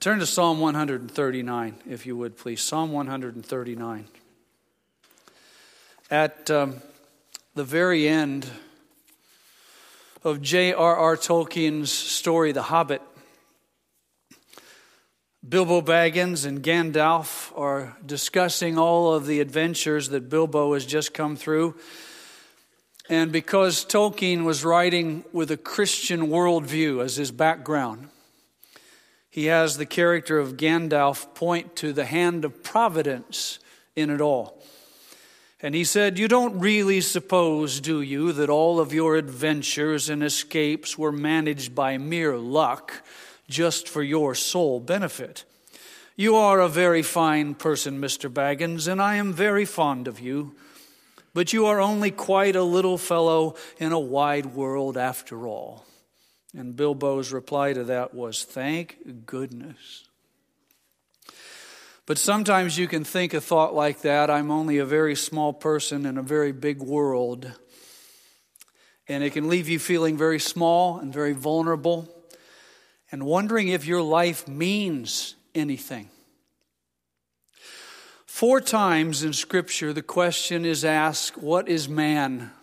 Turn to Psalm 139, if you would, please. Psalm 139. At the very end of J.R.R. Tolkien's story, The Hobbit, Bilbo Baggins and Gandalf are discussing all of the adventures that Bilbo has just come through. And because Tolkien was writing with a Christian worldview as his background, he has the character of Gandalf point to the hand of providence in it all. And he said, "You don't really suppose, do you, that all of your adventures and escapes were managed by mere luck just for your sole benefit? You are a very fine person, Mr. Baggins, and I am very fond of you. But you are only quite a little fellow in a wide world after all." And Bilbo's reply to that was, "Thank goodness." But sometimes you can think a thought like that. I'm only a very small person in a very big world. And it can leave you feeling very small and very vulnerable and wondering if your life means anything. 4 times in Scripture, the question is asked, what is man?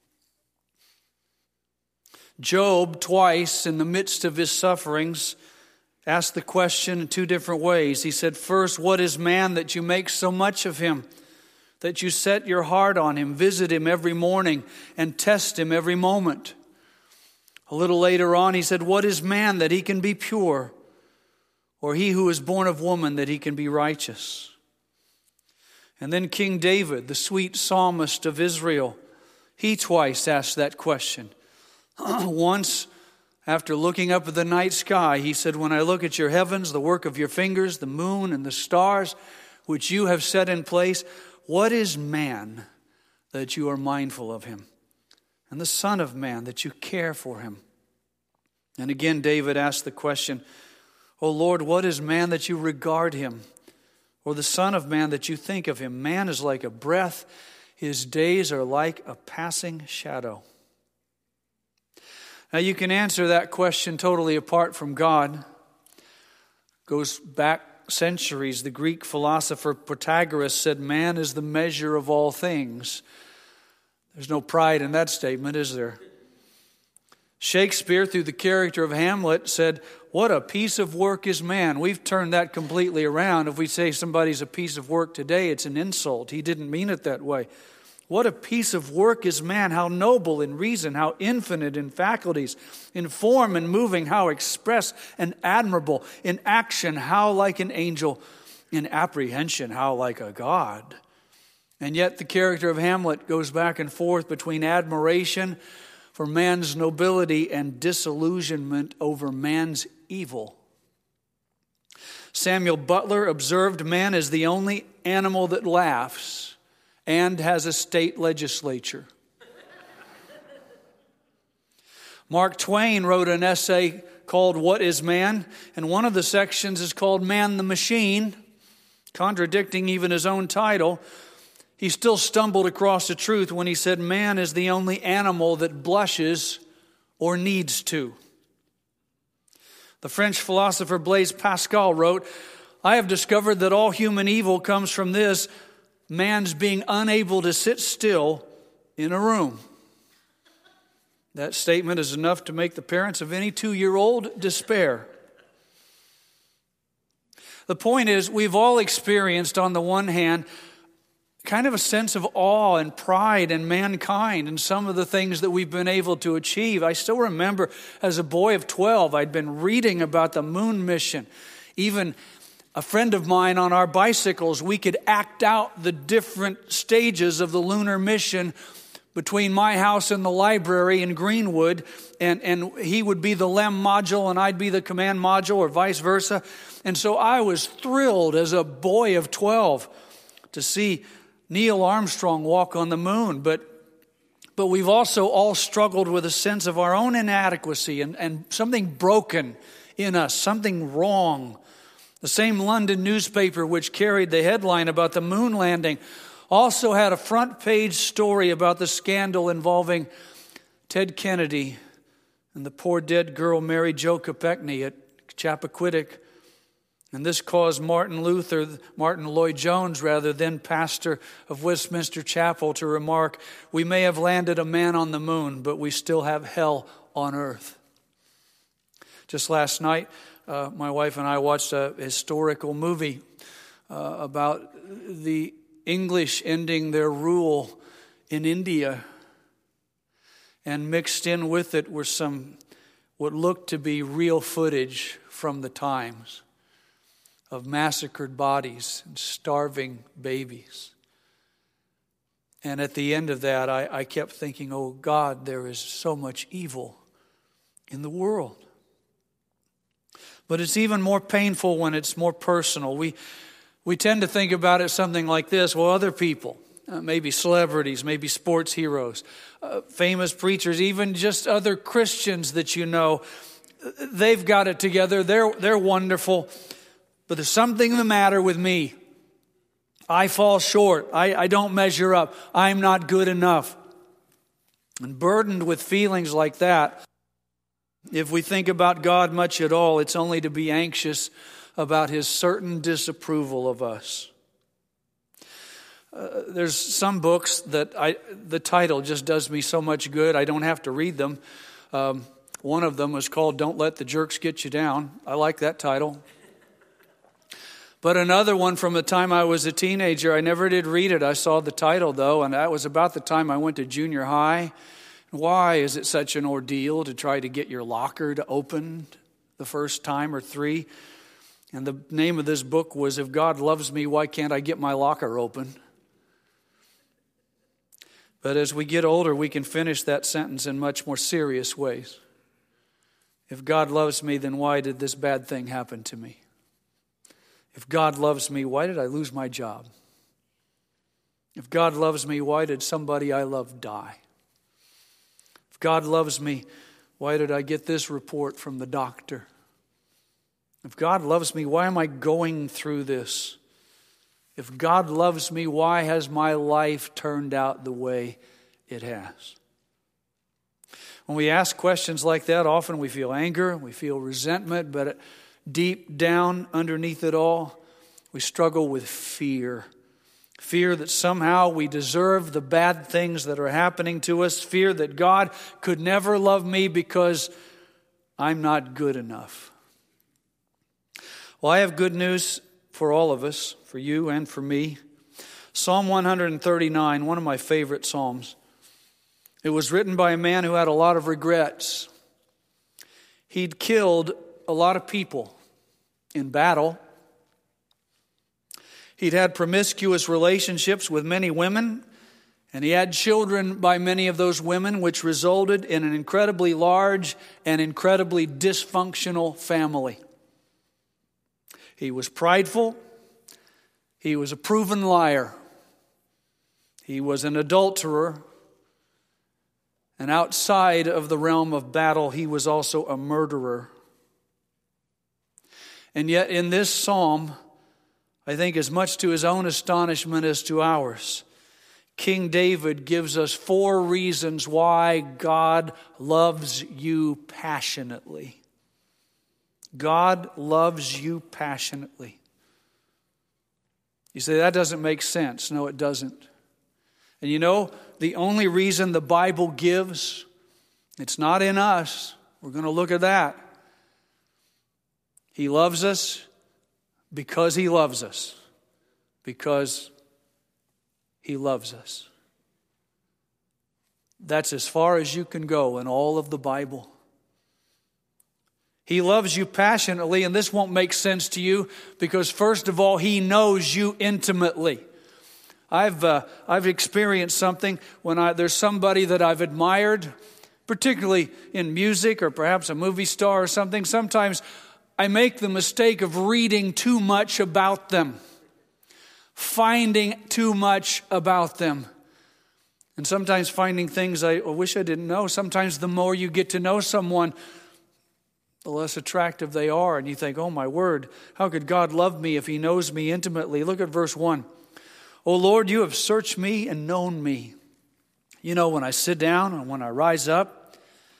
Job, twice in the midst of his sufferings, asked the question in 2 different ways. He said, first, what is man that you make so much of him, that you set your heart on him, visit him every morning, and test him every moment? A little later on, he said, what is man that he can be pure, or he who is born of woman that he can be righteous? And then King David, the sweet psalmist of Israel, he twice asked that question. Once, after looking up at the night sky, he said, when I look at your heavens, the work of your fingers, the moon and the stars, which you have set in place, what is man that you are mindful of him? And the Son of Man that you care for him? And again, David asked the question, O Lord, what is man that you regard him? Or the Son of Man that you think of him? Man is like a breath. His days are like a passing shadow. Now you can answer that question totally apart from God. It goes back centuries. The Greek philosopher Protagoras said, man is the measure of all things. There's no pride in that statement, is there? Shakespeare, through the character of Hamlet, said, what a piece of work is man. We've turned that completely around. If we say somebody's a piece of work today, it's an insult. He didn't mean it that way. What a piece of work is man, how noble in reason, how infinite in faculties, in form and moving, how express and admirable, in action, how like an angel, in apprehension, how like a god. And yet the character of Hamlet goes back and forth between admiration for man's nobility and disillusionment over man's evil. Samuel Butler observed man is the only animal that laughs and has a state legislature. Mark Twain wrote an essay called What is Man? And one of the sections is called Man the Machine, contradicting even his own title. He still stumbled across the truth when he said man is the only animal that blushes or needs to. The French philosopher Blaise Pascal wrote, I have discovered that all human evil comes from this, man's being unable to sit still in a room. That statement is enough to make the parents of any 2-year-old despair. The point is, we've all experienced, on the one hand, kind of a sense of awe and pride in mankind and some of the things that we've been able to achieve. I still remember as a boy of 12, I'd been reading about the moon mission. Even a friend of mine on our bicycles, we could act out the different stages of the lunar mission between my house and the library in Greenwood, and he would be the LEM module and I'd be the command module, or vice versa. And so I was thrilled as a boy of 12 to see Neil Armstrong walk on the moon. But we've also all struggled with a sense of our own inadequacy and something broken in us, something wrong. The same London newspaper which carried the headline about the moon landing also had a front page story about the scandal involving Ted Kennedy and the poor dead girl Mary Jo Kopechne at Chappaquiddick. And this caused Martin Lloyd-Jones, then pastor of Westminster Chapel, to remark, "We may have landed a man on the moon, but we still have hell on earth." Just last night, my wife and I watched a historical movie about the English ending their rule in India. And mixed in with it were some what looked to be real footage from the times of massacred bodies and starving babies. And at the end of that, I kept thinking, oh God, there is so much evil in the world. But it's even more painful when it's more personal. We tend to think about it something like this. Well, other people, maybe celebrities, maybe sports heroes, famous preachers, even just other Christians that you know, they've got it together. They're wonderful. But there's something the matter with me. I fall short. I don't measure up. I'm not good enough. And burdened with feelings like that, if we think about God much at all, it's only to be anxious about His certain disapproval of us. There's some books that the title just does me so much good, I don't have to read them. One of them was called Don't Let the Jerks Get You Down. I like that title. But another one from the time I was a teenager, I never did read it. I saw the title though, and that was about the time I went to junior high. Why is it such an ordeal to try to get your locker to open the first time or three? And the name of this book was, If God Loves Me, Why Can't I Get My Locker Open? But as we get older, we can finish that sentence in much more serious ways. If God loves me, then why did this bad thing happen to me? If God loves me, why did I lose my job? If God loves me, why did somebody I love die? If God loves me, why did I get this report from the doctor? If God loves me, why am I going through this? If God loves me, why has my life turned out the way it has? When we ask questions like that, often we feel anger, we feel resentment, but deep down underneath it all, we struggle with fear. Fear that somehow we deserve the bad things that are happening to us. Fear that God could never love me because I'm not good enough. Well, I have good news for all of us, for you and for me. Psalm 139, one of my favorite psalms. It was written by a man who had a lot of regrets. He'd killed a lot of people in battle. He'd had promiscuous relationships with many women, and he had children by many of those women, which resulted in an incredibly large and incredibly dysfunctional family. He was prideful. He was a proven liar. He was an adulterer. And outside of the realm of battle, he was also a murderer. And yet in this psalm, I think as much to his own astonishment as to ours, King David gives us 4 reasons why God loves you passionately. God loves you passionately. You say, that doesn't make sense. No, it doesn't. And you know, the only reason the Bible gives, it's not in us. We're going to look at that. He loves us because He loves us. Because He loves us. That's as far as you can go in all of the Bible. He loves you passionately, and this won't make sense to you because, first of all, He knows you intimately. I've experienced something when there's somebody that I've admired, particularly in music or perhaps a movie star or something. Sometimes I make the mistake of reading too much about them, finding too much about them, and sometimes finding things I wish I didn't know. Sometimes the more you get to know someone, the less attractive they are. And you think, oh my word, how could God love me if He knows me intimately? Look at verse 1. O Lord, you have searched me and known me. You know when I sit down and when I rise up.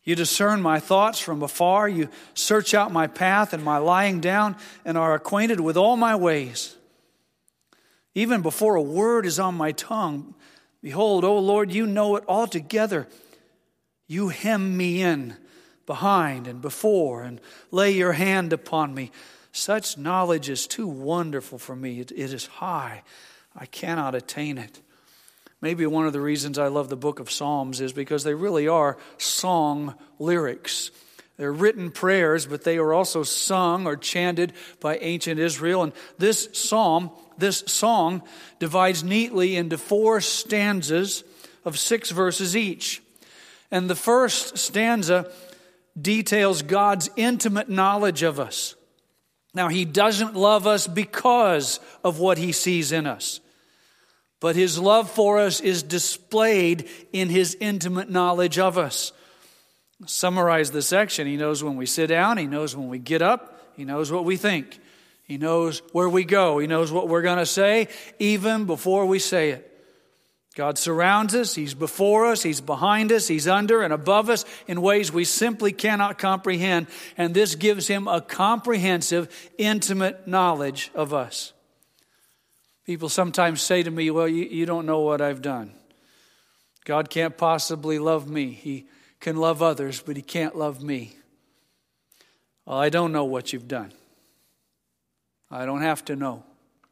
You discern my thoughts from afar. You search out my path and my lying down, and are acquainted with all my ways. Even before a word is on my tongue, behold, O Lord, you know it altogether. You hem me in behind and before, and lay your hand upon me. Such knowledge is too wonderful for me. It is high. I cannot attain it. Maybe one of the reasons I love the book of Psalms is because they really are song lyrics. They're written prayers, but they are also sung or chanted by ancient Israel. And this song divides neatly into 4 stanzas of 6 verses each. And the first stanza details God's intimate knowledge of us. Now, He doesn't love us because of what He sees in us, but His love for us is displayed in His intimate knowledge of us. Summarize the section. He knows when we sit down. He knows when we get up. He knows what we think. He knows where we go. He knows what we're going to say even before we say it. God surrounds us. He's before us. He's behind us. He's under and above us in ways we simply cannot comprehend. And this gives Him a comprehensive, intimate knowledge of us. People sometimes say to me, well, you don't know what I've done. God can't possibly love me. He can love others, but He can't love me. Well, I don't know what you've done. I don't have to know.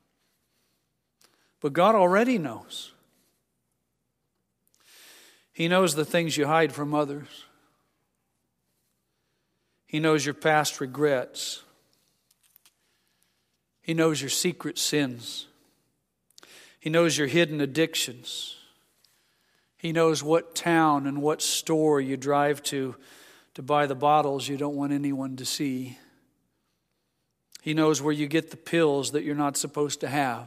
But God already knows. He knows the things you hide from others. He knows your past regrets. He knows your secret sins. He knows your hidden addictions. He knows what town and what store you drive to buy the bottles you don't want anyone to see. He knows where you get the pills that you're not supposed to have.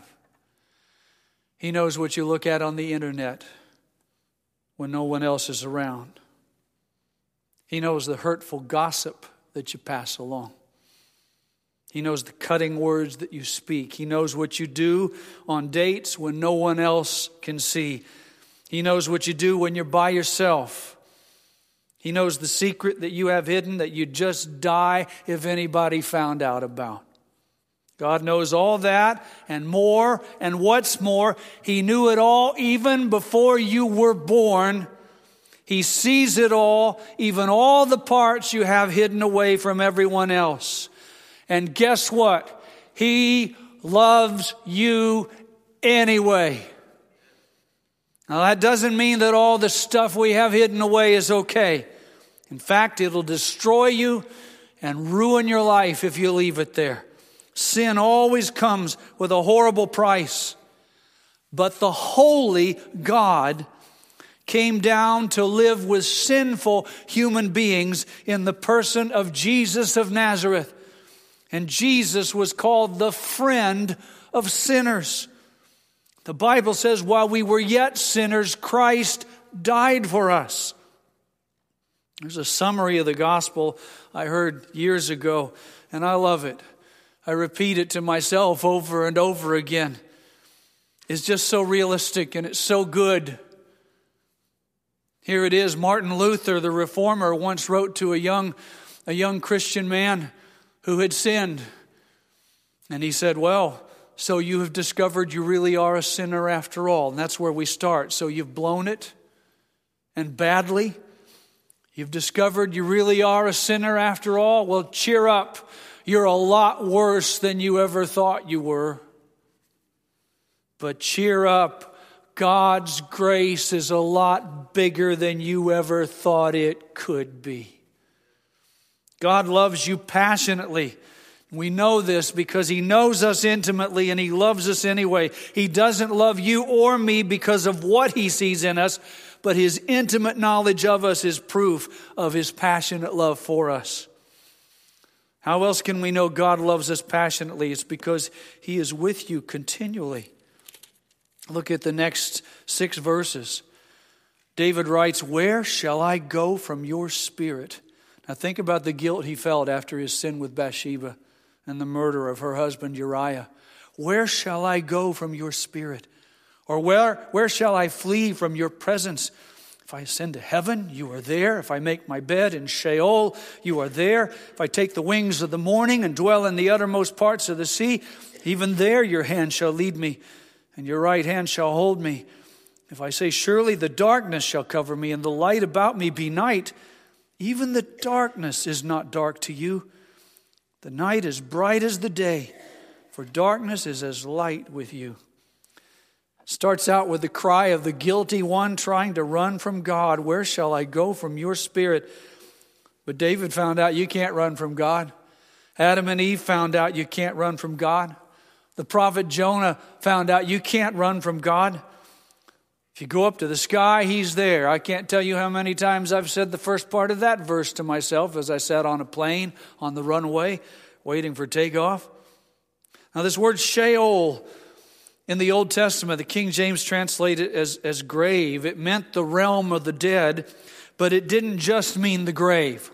He knows what you look at on the internet when no one else is around. He knows the hurtful gossip that you pass along. He knows the cutting words that you speak. He knows what you do on dates when no one else can see. He knows what you do when you're by yourself. He knows the secret that you have hidden that you'd just die if anybody found out about. God knows all that and more, and what's more, He knew it all even before you were born. He sees it all, even all the parts you have hidden away from everyone else. And guess what? He loves you anyway. Now that doesn't mean that all the stuff we have hidden away is okay. In fact, it'll destroy you and ruin your life if you leave it there. Sin always comes with a horrible price. But the holy God came down to live with sinful human beings in the person of Jesus of Nazareth. And Jesus was called the friend of sinners. The Bible says, while we were yet sinners, Christ died for us. There's a summary of the gospel I heard years ago, and I love it. I repeat it to myself over and over again. It's just so realistic and it's so good. Here it is. Martin Luther, the reformer, once wrote to a young Christian man who had sinned. And he said, well, so you have discovered you really are a sinner after all. And that's where we start. So you've blown it and badly. You've discovered you really are a sinner after all. Well, cheer up. You're a lot worse than you ever thought you were. But cheer up. God's grace is a lot bigger than you ever thought it could be. God loves you passionately. We know this because He knows us intimately and He loves us anyway. He doesn't love you or me because of what He sees in us, but His intimate knowledge of us is proof of His passionate love for us. How else can we know God loves us passionately? It's because He is with you continually. Look at the next 6 verses. David writes, where shall I go from your spirit? Now think about the guilt he felt after his sin with Bathsheba and the murder of her husband Uriah. Where shall I go from your spirit? Or where shall I flee from your presence? If I ascend to heaven, you are there. If I make my bed in Sheol, you are there. If I take the wings of the morning and dwell in the uttermost parts of the sea, even there your hand shall lead me, and your right hand shall hold me. If I say, surely the darkness shall cover me, and the light about me be night, even the darkness is not dark to you. The night is bright as the day, for darkness is as light with you. Starts out with the cry of the guilty one trying to run from God. Where shall I go from your spirit? But David found out you can't run from God. Adam and Eve found out you can't run from God. The prophet Jonah found out you can't run from God. If you go up to the sky, he's there. I can't tell you how many times I've said the first part of that verse to myself as I sat on a plane on the runway waiting for takeoff. Now this word Sheol in the Old Testament, the King James translated it as grave. It meant the realm of the dead, but it didn't just mean the grave.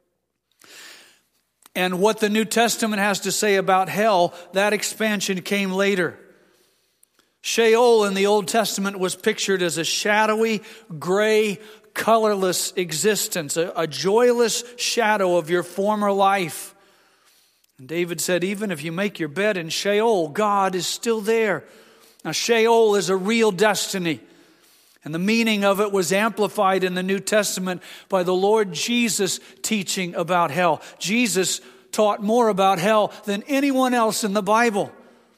And what the New Testament has to say about hell, that expansion came later. Sheol in the Old Testament was pictured as a shadowy, gray, colorless existence, a joyless shadow of your former life. And David said, even if you make your bed in Sheol, God is still there. Now, Sheol is a real destiny. And the meaning of it was amplified in the New Testament by the Lord Jesus teaching about hell. Jesus taught more about hell than anyone else in the Bible.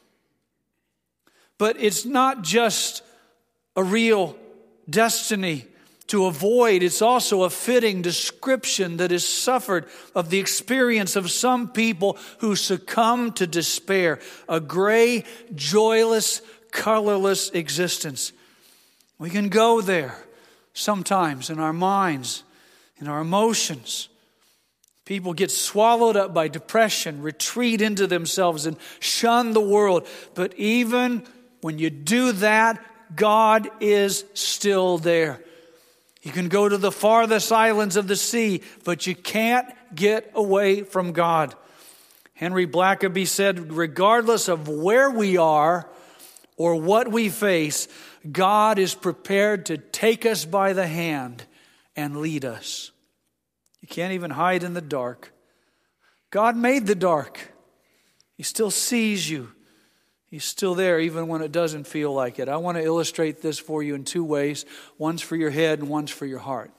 But it's not just a real destiny to avoid. It's also a fitting description that is suffered of the experience of some people who succumb to despair. A gray, joyless, colorless existence. We can go there sometimes in our minds, in our emotions. People get swallowed up by depression, retreat into themselves and shun the world. But even when you do that, God is still there. You can go to the farthest islands of the sea, but you can't get away from God. Henry Blackaby said, regardless of where we are or what we face, God is prepared to take us by the hand and lead us. You can't even hide in the dark. God made the dark. He still sees you. He's still there even when it doesn't feel like it. I want to illustrate this for you in two ways. One's for your head and one's for your heart.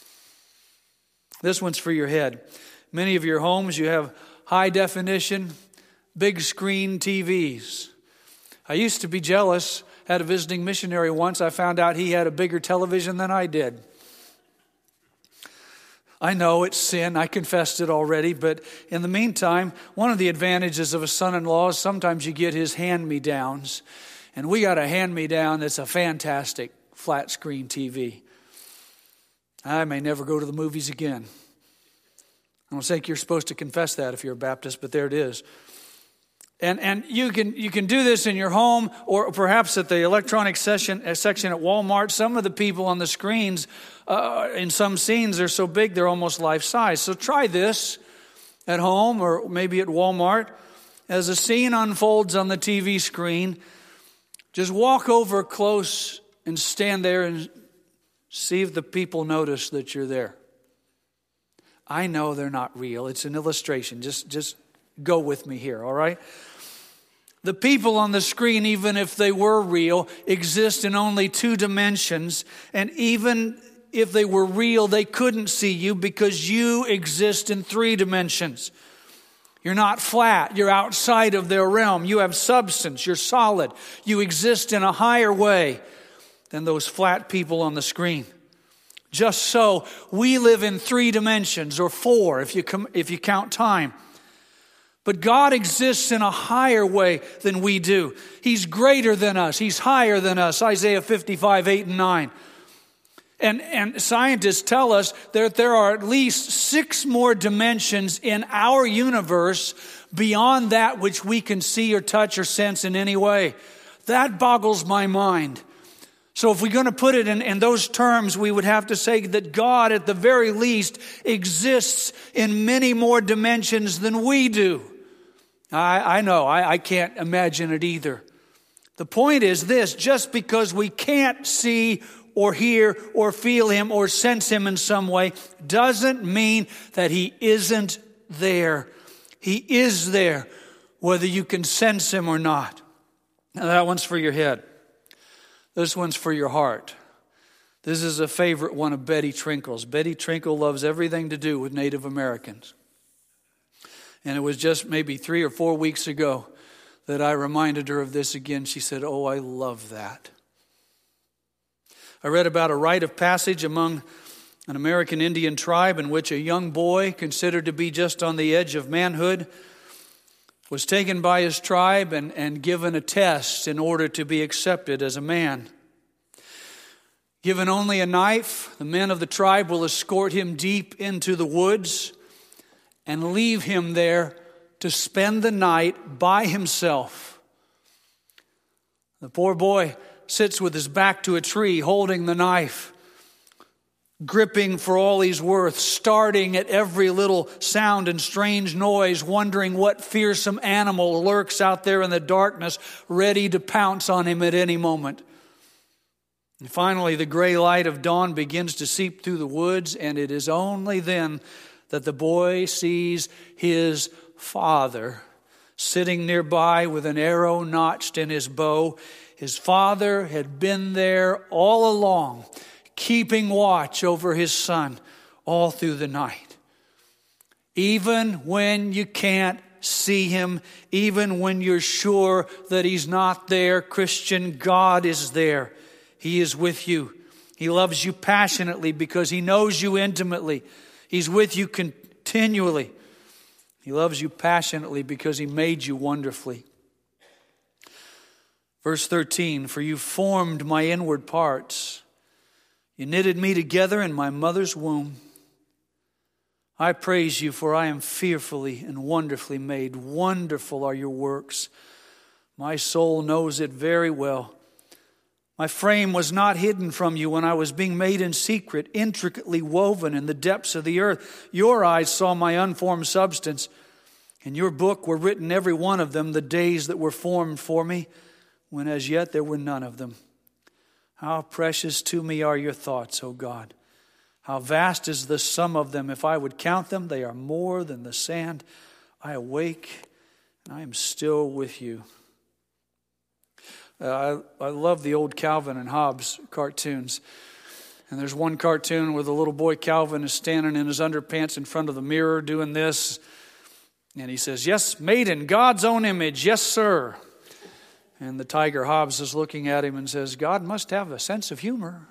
This one's for your head. Many of your homes, you have high definition, big screen TVs. I used to be jealous. Had a visiting missionary once. I found out he had a bigger television than I did. I know it's sin. I confessed it already. But in the meantime, one of the advantages of a son-in-law is sometimes you get his hand-me-downs. And we got a hand-me-down that's a fantastic flat-screen TV. I may never go to the movies again. I don't think you're supposed to confess that if you're a Baptist, but there it is. And you can do this in your home or perhaps at the electronic section at Walmart. Some of the people on the screens in some scenes are so big they're almost life-size. So try this at home or maybe at Walmart. As a scene unfolds on the TV screen, just walk over close and stand there and see if the people notice that you're there. I know they're not real. It's an illustration. Just go with me here, all right? The people on the screen, even if they were real, exist in only two dimensions. And even if they were real, they couldn't see you because you exist in three dimensions. You're not flat. You're outside of their realm. You have substance. You're solid. You exist in a higher way than those flat people on the screen. Just so, we live in three dimensions, or four if you count time. But God exists in a higher way than we do. He's greater than us. He's higher than us. Isaiah 55, 8 and 9. And scientists tell us that there are at least 6 more dimensions in our universe beyond that which we can see or touch or sense in any way. That boggles my mind. So if we're going to put it in those terms, we would have to say that God at the very least exists in many more dimensions than we do. I know, I can't imagine it either. The point is this: just because we can't see or hear or feel him or sense him in some way doesn't mean that he isn't there. He is there, whether you can sense him or not. Now that one's for your head. This one's for your heart. This is a favorite one of Betty Trinkle's. Betty Trinkle loves everything to do with Native Americans. And it was just maybe 3 or 4 weeks ago that I reminded her of this again. She said, "Oh, I love that." I read about a rite of passage among an American Indian tribe in which a young boy, considered to be just on the edge of manhood, was taken by his tribe and given a test in order to be accepted as a man. Given only a knife, the men of the tribe will escort him deep into the woods and leave him there to spend the night by himself. The poor boy sits with his back to a tree, holding the knife, gripping for all he's worth, starting at every little sound and strange noise, wondering what fearsome animal lurks out there in the darkness, ready to pounce on him at any moment. And finally, the gray light of dawn begins to seep through the woods, and it is only then that the boy sees his father sitting nearby with an arrow notched in his bow. His father had been there all along, keeping watch over his son all through the night. Even when you can't see him, even when you're sure that he's not there, Christian, God is there. He is with you. He loves you passionately because he knows you intimately. He's with you continually. He loves you passionately because he made you wonderfully. Verse 13, "For you formed my inward parts. You knitted me together in my mother's womb. I praise you, for I am fearfully and wonderfully made. Wonderful are your works. My soul knows it very well. My frame was not hidden from you when I was being made in secret, intricately woven in the depths of the earth. Your eyes saw my unformed substance. In your book were written, every one of them, the days that were formed for me, when as yet there were none of them. How precious to me are your thoughts, O God. How vast is the sum of them. If I would count them, they are more than the sand. I awake, and I am still with you." I love the old Calvin and Hobbes cartoons. And there's one cartoon where the little boy Calvin is standing in his underpants in front of the mirror doing this. And he says, "Yes, made in God's own image. Yes, sir." And the tiger Hobbes is looking at him and says, "God must have a sense of humor."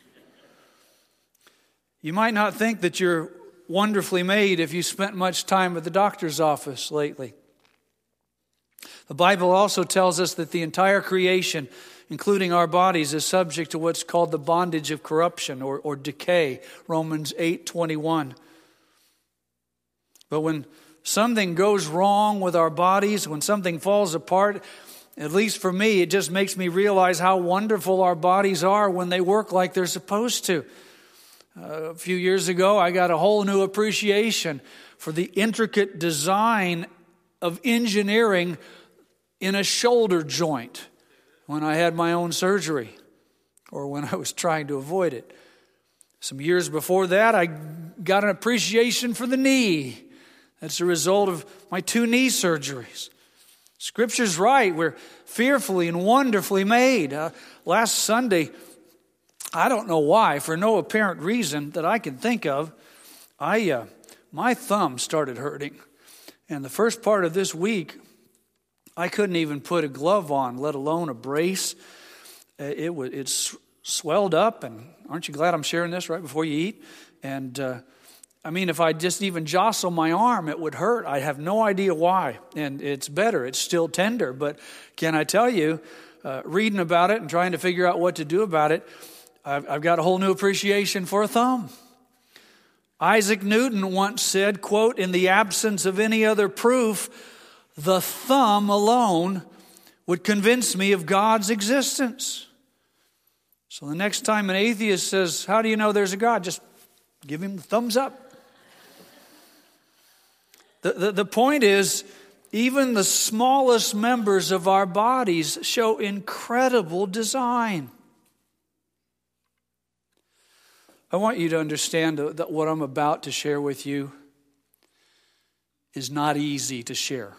You might not think that you're wonderfully made if you spent much time at the doctor's office lately. The Bible also tells us that the entire creation, including our bodies, is subject to what's called the bondage of corruption or decay, Romans 8:21. But when something goes wrong with our bodies, when something falls apart, at least for me, it just makes me realize how wonderful our bodies are when they work like they're supposed to. A few years ago, I got a whole new appreciation for the intricate design of engineering in a shoulder joint when I had my own surgery or when I was trying to avoid it. Some years before that, I got an appreciation for the knee. That's a result of my 2 knee surgeries. Scripture's right. We're fearfully and wonderfully made. Last Sunday, I don't know why, for no apparent reason that I can think of, my thumb started hurting. And the first part of this week, I couldn't even put a glove on, let alone a brace. It's swelled up, and aren't you glad I'm sharing this right before you eat? And if I just even jostle my arm, it would hurt. I have no idea why. And it's better. It's still tender. But can I tell you, reading about it and trying to figure out what to do about it, I've got a whole new appreciation for a thumb. Isaac Newton once said, quote, "In the absence of any other proof, the thumb alone would convince me of God's existence." So the next time an atheist says, "How do you know there's a God?" just give him the thumbs up. The point is, even the smallest members of our bodies show incredible design. I want you to understand that what I'm about to share with you is not easy to share.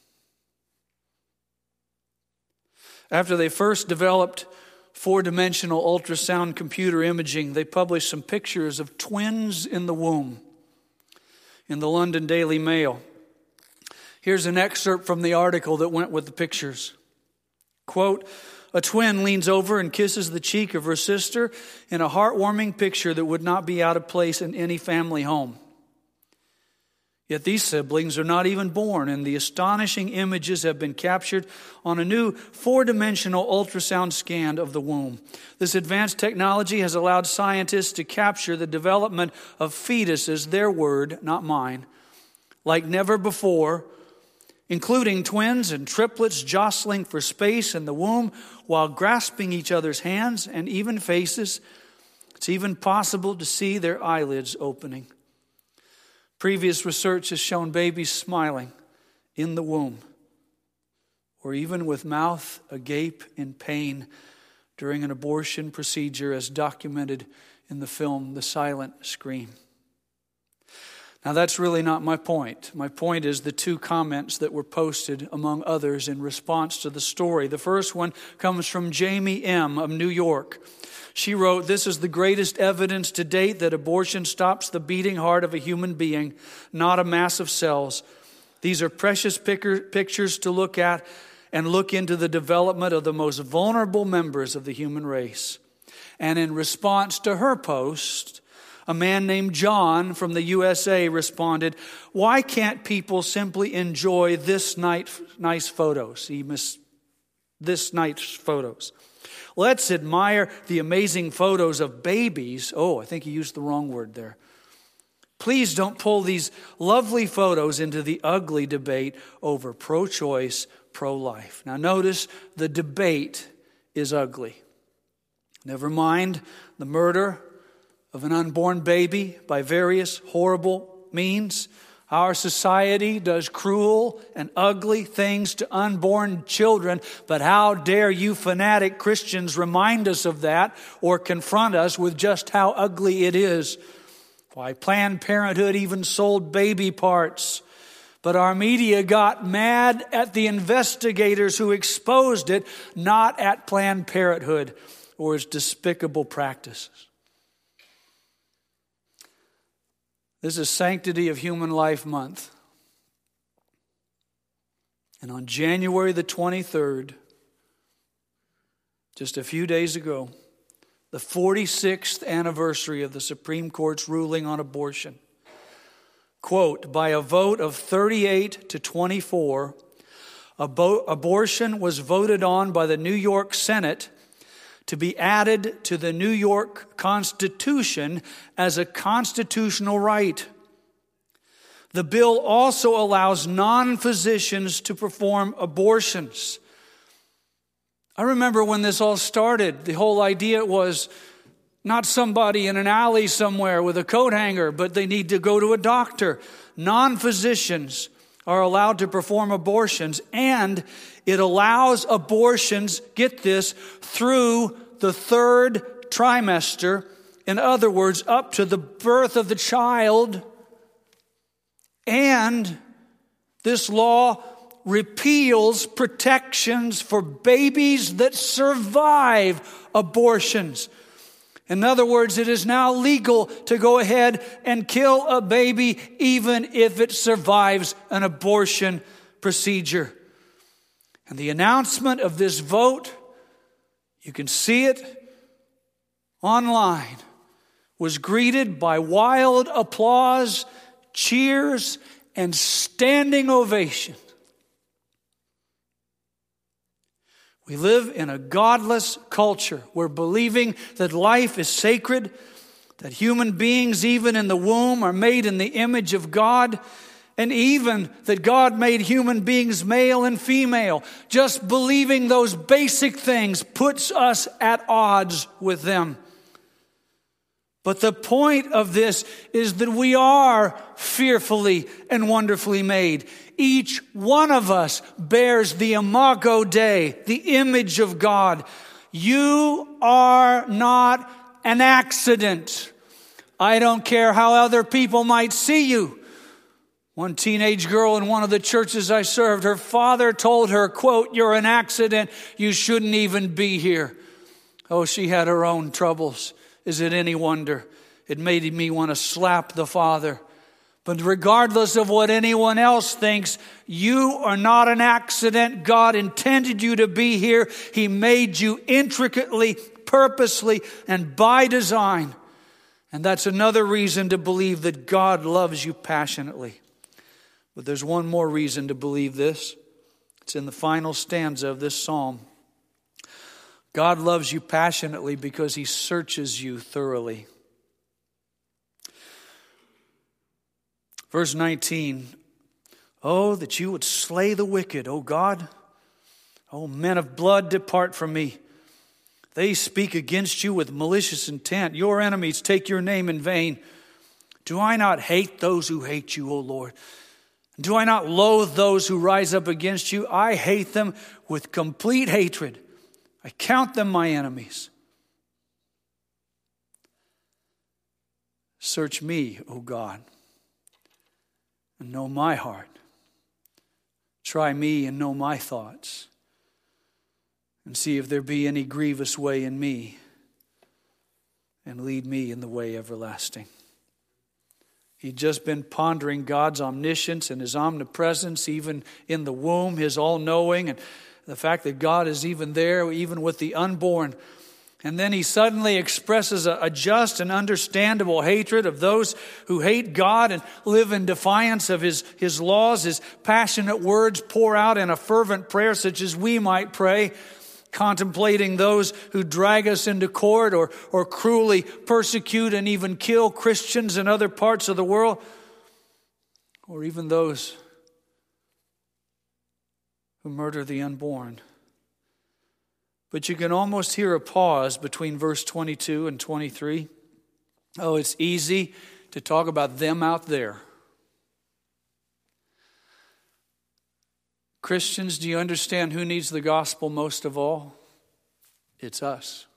After they first developed four-dimensional ultrasound computer imaging, they published some pictures of twins in the womb in the London Daily Mail. Here's an excerpt from the article that went with the pictures. Quote, "A twin leans over and kisses the cheek of her sister in a heartwarming picture that would not be out of place in any family home. Yet these siblings are not even born, and the astonishing images have been captured on a new four-dimensional ultrasound scan of the womb. This advanced technology has allowed scientists to capture the development of fetuses, their word, not mine, like never before, including twins and triplets jostling for space in the womb while grasping each other's hands and even faces. It's even possible to see their eyelids opening. Previous research has shown babies smiling in the womb or even with mouth agape in pain during an abortion procedure, as documented in the film The Silent Scream." Now, that's really not my point. My point is the two comments that were posted, among others, in response to the story. The first one comes from Jamie M. of New York. She wrote, "This is the greatest evidence to date that abortion stops the beating heart of a human being, not a mass of cells. These are precious pictures to look at and look into the development of the most vulnerable members of the human race." And in response to her post, a man named John from the USA responded, "Why can't people simply enjoy this nice photos?" This night's photos. "Let's admire the amazing photos of babies." Oh, I think he used the wrong word there. "Please don't pull these lovely photos into the ugly debate over pro-choice, pro-life." Now notice the debate is ugly. Never mind the murder of an unborn baby by various horrible means. Our society does cruel and ugly things to unborn children, but how dare you fanatic Christians remind us of that or confront us with just how ugly it is? Why, Planned Parenthood even sold baby parts, but our media got mad at the investigators who exposed it, not at Planned Parenthood or its despicable practices. This is Sanctity of Human Life Month. And on January the 23rd, just a few days ago, the 46th anniversary of the Supreme Court's ruling on abortion, quote, "By a vote of 38 to 24, abortion was voted on by the New York Senate to be added to the New York Constitution as a constitutional right. The bill also allows non-physicians to perform abortions." I remember when this all started, the whole idea was not somebody in an alley somewhere with a coat hanger, but they need to go to a doctor. Non-physicians are allowed to perform abortions, and it allows abortions, get this, through the third trimester. In other words, up to the birth of the child. And this law repeals protections for babies that survive abortions. In other words, it is now legal to go ahead and kill a baby even if it survives an abortion procedure. And the announcement of this vote, you can see it online, was greeted by wild applause, cheers, and standing ovation. We live in a godless culture where believing that life is sacred, that human beings, even in the womb, are made in the image of God, and even that God made human beings male and female, just believing those basic things puts us at odds with them. But the point of this is that we are fearfully and wonderfully made. Each one of us bears the imago Dei, the image of God. You are not an accident. I don't care how other people might see you. One teenage girl in one of the churches I served, her father told her, quote, "You're an accident. You shouldn't even be here." Oh, she had her own troubles. Is it any wonder? It made me want to slap the father. But regardless of what anyone else thinks, you are not an accident. God intended you to be here. He made you intricately, purposely, and by design. And that's another reason to believe that God loves you passionately. But there's one more reason to believe this. It's in the final stanza of this psalm. God loves you passionately because He searches you thoroughly. Verse 19, "Oh, that you would slay the wicked, O God. O men of blood, depart from me. They speak against you with malicious intent. Your enemies take your name in vain. Do I not hate those who hate you, O Lord? Do I not loathe those who rise up against you? I hate them with complete hatred. I count them my enemies. Search me, O God, and know my heart. Try me and know my thoughts, and see if there be any grievous way in me, and lead me in the way everlasting." He'd just been pondering God's omniscience and His omnipresence, even in the womb, His all-knowing, and the fact that God is even there, even with the unborn. And then he suddenly expresses a just and understandable hatred of those who hate God and live in defiance of His laws. His passionate words pour out in a fervent prayer such as we might pray, contemplating those who drag us into court or cruelly persecute and even kill Christians in other parts of the world, or even those who murder the unborn. But you can almost hear a pause between verse 22 and 23. Oh, it's easy to talk about them out there. Christians, do you understand who needs the gospel most of all? It's us.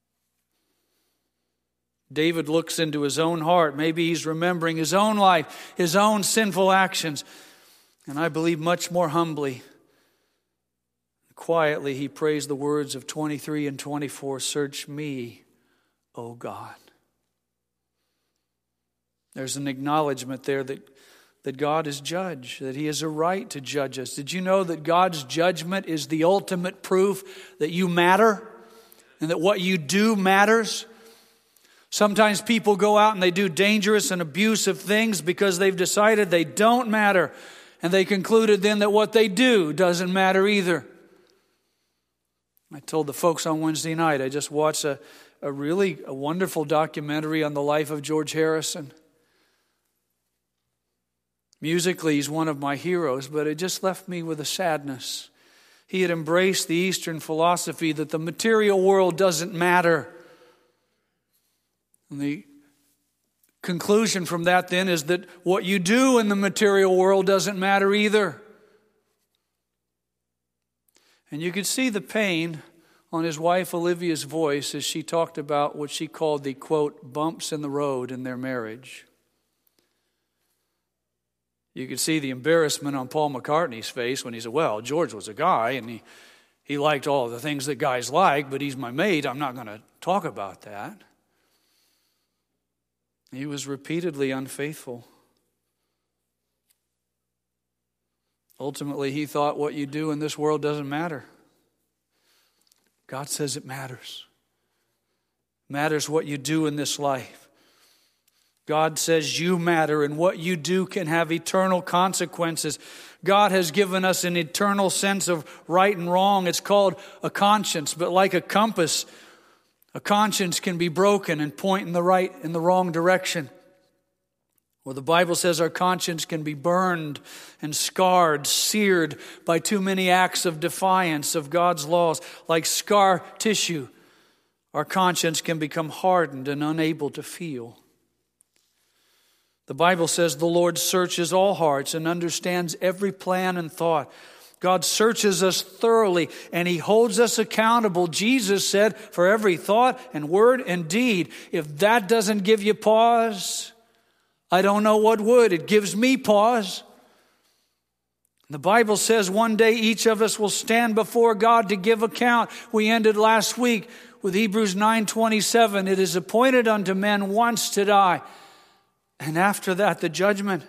David looks into his own heart. Maybe he's remembering his own life, his own sinful actions. And I believe much more humbly, quietly, he prays the words of 23 and 24, "Search me, O God." There's an acknowledgement there that God is judge, that He has a right to judge us. Did you know that God's judgment is the ultimate proof that you matter and that what you do matters? Sometimes people go out and they do dangerous and abusive things because they've decided they don't matter. And they concluded then that what they do doesn't matter either. I told the folks on Wednesday night, I just watched a wonderful documentary on the life of George Harrison. Musically, he's one of my heroes, but it just left me with a sadness. He had embraced the Eastern philosophy that the material world doesn't matter. And the conclusion from that then is that what you do in the material world doesn't matter either. And you could see the pain on his wife Olivia's voice as she talked about what she called the, quote, bumps in the road in their marriage. You could see the embarrassment on Paul McCartney's face when he said, well, George was a guy and he liked all the things that guys like, but he's my mate. I'm not going to talk about that. He was repeatedly unfaithful. Ultimately, he thought what you do in this world doesn't matter. God says it matters. It matters what you do in this life. God says you matter and what you do can have eternal consequences. God has given us an eternal sense of right and wrong. It's called a conscience, but like a compass, a conscience can be broken and point in the right and the wrong direction. Well, the Bible says our conscience can be burned and scarred, seared by too many acts of defiance of God's laws. Like scar tissue, our conscience can become hardened and unable to feel. The Bible says the Lord searches all hearts and understands every plan and thought. God searches us thoroughly, and He holds us accountable. Jesus said, for every thought and word and deed. If that doesn't give you pause, I don't know what would. It gives me pause. The Bible says one day each of us will stand before God to give account. We ended last week with Hebrews 9:27. It is appointed unto men once to die, and after that the judgment.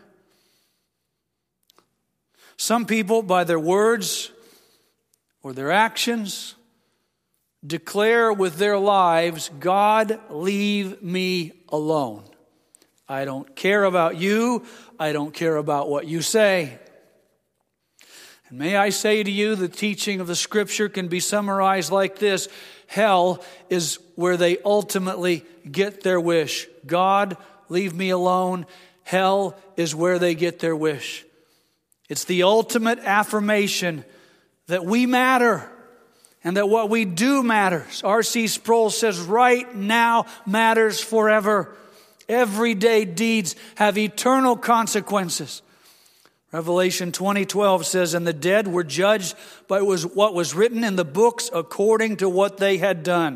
Some people, by their words or their actions, declare with their lives, God, leave me alone. I don't care about you. I don't care about what you say. And may I say to you, the teaching of the Scripture can be summarized like this. Hell is where they ultimately get their wish. God, leave me alone. Hell is where they get their wish. It's the ultimate affirmation that we matter and that what we do matters. R.C. Sproul says right now matters forever. Everyday deeds have eternal consequences. Revelation 20:12 says, and the dead were judged by what was written in the books according to what they had done.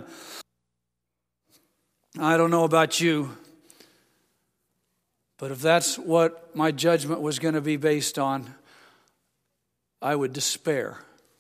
I don't know about you, but if that's what my judgment was going to be based on, I would despair.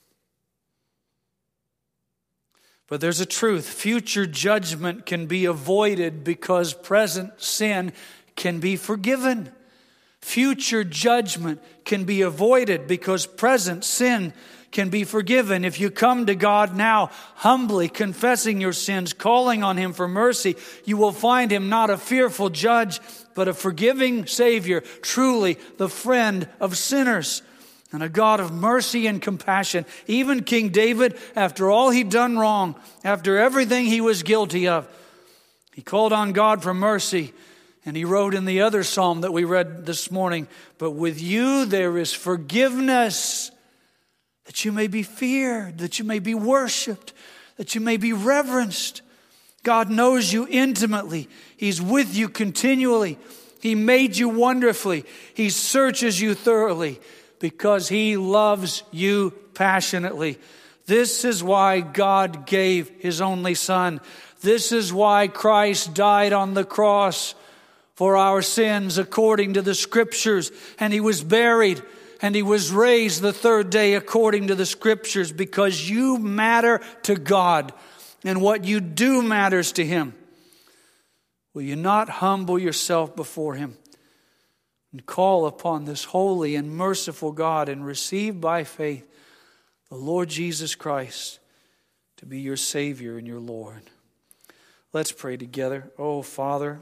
But there's a truth. Future judgment can be avoided because present sin can be forgiven. Future judgment can be avoided because present sin can be forgiven. If you come to God now, humbly confessing your sins, calling on Him for mercy, you will find Him not a fearful judge, but a forgiving Savior, truly the friend of sinners and a God of mercy and compassion. Even King David, after all he'd done wrong, after everything he was guilty of, he called on God for mercy. And he wrote in the other psalm that we read this morning, but with you there is forgiveness, that you may be feared, that you may be worshiped, that you may be reverenced. God knows you intimately. He's with you continually. He made you wonderfully. He searches you thoroughly because He loves you passionately. This is why God gave His only Son. This is why Christ died on the cross for our sins according to the Scriptures. And He was buried and He was raised the third day according to the Scriptures, because you matter to God and what you do matters to Him. Will you not humble yourself before Him and call upon this holy and merciful God and receive by faith the Lord Jesus Christ to be your Savior and your Lord? Let's pray together. Oh, Father,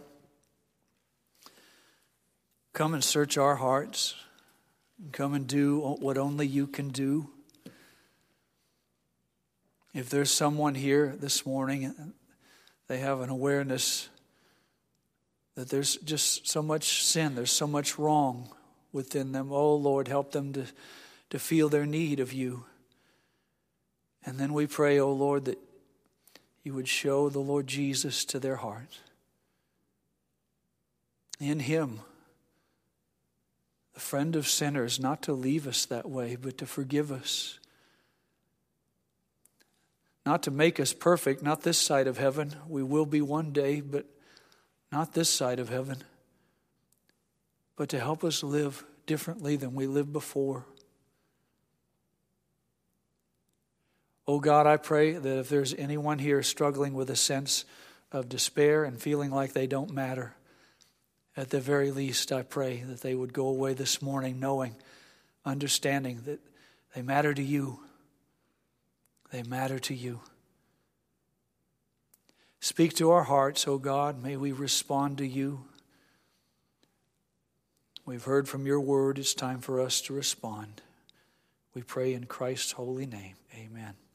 come and search our hearts. Come and do what only you can do. If there's someone here this morning, they have an awareness that there's just so much sin, there's so much wrong within them. Oh, Lord, help them to feel their need of you. And then we pray, oh, Lord, that you would show the Lord Jesus to their heart. In Him, the friend of sinners, not to leave us that way, but to forgive us. Not to make us perfect, not this side of heaven. We will be one day, but not this side of heaven. But to help us live differently than we lived before. Oh God, I pray that if there's anyone here struggling with a sense of despair and feeling like they don't matter, at the very least, I pray that they would go away this morning knowing, understanding that they matter to you. They matter to you. Speak to our hearts, O God. May we respond to you. We've heard from your word. It's time for us to respond. We pray in Christ's holy name. Amen.